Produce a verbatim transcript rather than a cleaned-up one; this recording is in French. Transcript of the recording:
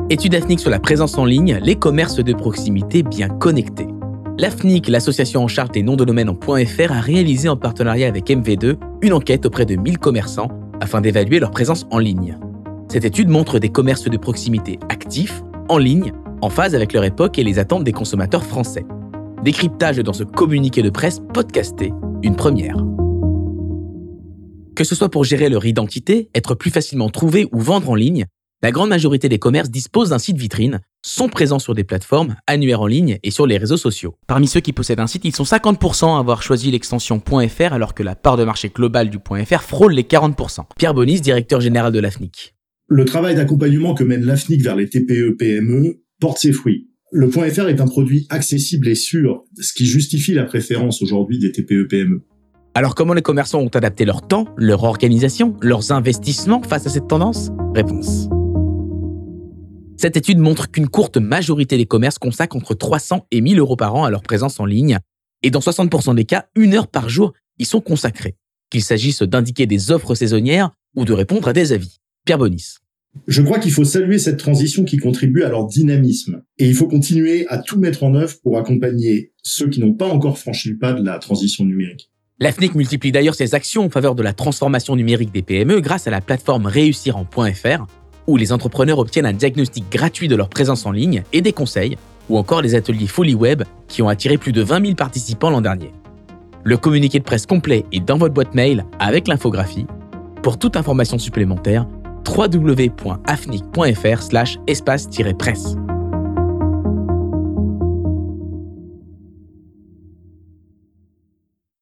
Étude Afnic sur la présence en ligne, les commerces de proximité bien connectés. L'Afnic, l'association en charge des noms de domaine en .fr, a réalisé en partenariat avec M V deux une enquête auprès de mille commerçants afin d'évaluer leur présence en ligne. Cette étude montre des commerces de proximité actifs, en ligne, en phase avec leur époque et les attentes des consommateurs français. Décryptage dans ce communiqué de presse podcasté, une première. Que ce soit pour gérer leur identité, être plus facilement trouvé ou vendre en ligne, la grande majorité des commerces disposent d'un site vitrine, sont présents sur des plateformes, annuaires en ligne et sur les réseaux sociaux. Parmi ceux qui possèdent un site, ils sont cinquante pour cent à avoir choisi l'extension .fr alors que la part de marché globale du .fr frôle les quarante pour cent. Pierre Bonis, directeur général de l'Afnic. Le travail d'accompagnement que mène l'Afnic vers les T P E P M E porte ses fruits. Le .fr est un produit accessible et sûr, ce qui justifie la préférence aujourd'hui des T P E P M E. Alors comment les commerçants ont adapté leur temps, leur organisation, leurs investissements face à cette tendance ? Réponse. Cette étude montre qu'une courte majorité des commerces consacrent entre trois cents et mille euros par an à leur présence en ligne, et dans soixante pour cent des cas, une heure par jour y sont consacrés, qu'il s'agisse d'indiquer des offres saisonnières ou de répondre à des avis. Pierre Bonis. Je crois qu'il faut saluer cette transition qui contribue à leur dynamisme, et il faut continuer à tout mettre en œuvre pour accompagner ceux qui n'ont pas encore franchi le pas de la transition numérique. L'Afnic multiplie d'ailleurs ses actions en faveur de la transformation numérique des P M E grâce à la plateforme Réussir en .fr, où les entrepreneurs obtiennent un diagnostic gratuit de leur présence en ligne et des conseils, ou encore les ateliers Folie Web qui ont attiré plus de vingt mille participants l'an dernier. Le communiqué de presse complet est dans votre boîte mail avec l'infographie. Pour toute information supplémentaire, w w w point afnic point f r slash espace tiret presse.